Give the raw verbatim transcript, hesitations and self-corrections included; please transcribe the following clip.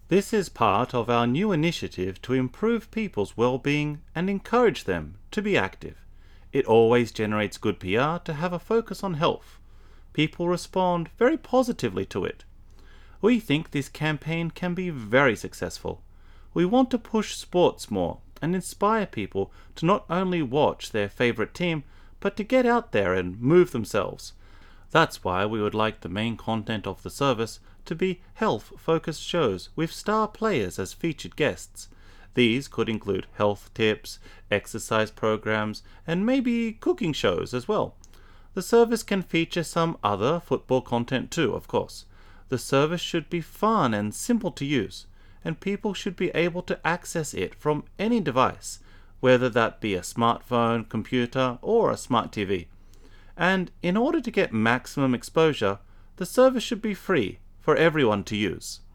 This is part of our new initiative to improve people's well-being and encourage them to be active. It always generates good P R to have a focus on health. People respond very positively to it. We think this campaign can be very successful. We want to push sports more and inspire people to not only watch their favorite team, but to get out there and move themselves. That's why we would like the main content of the service to be health-focused shows with star players as featured guests. These could include health tips, exercise programs, and maybe cooking shows as well. The service can feature some other football content too, of course. The service should be fun and simple to use, and people should be able to access it from any device, whether that be a smartphone, computer, or a smart T V. And in order to get maximum exposure, the service should be free for everyone to use.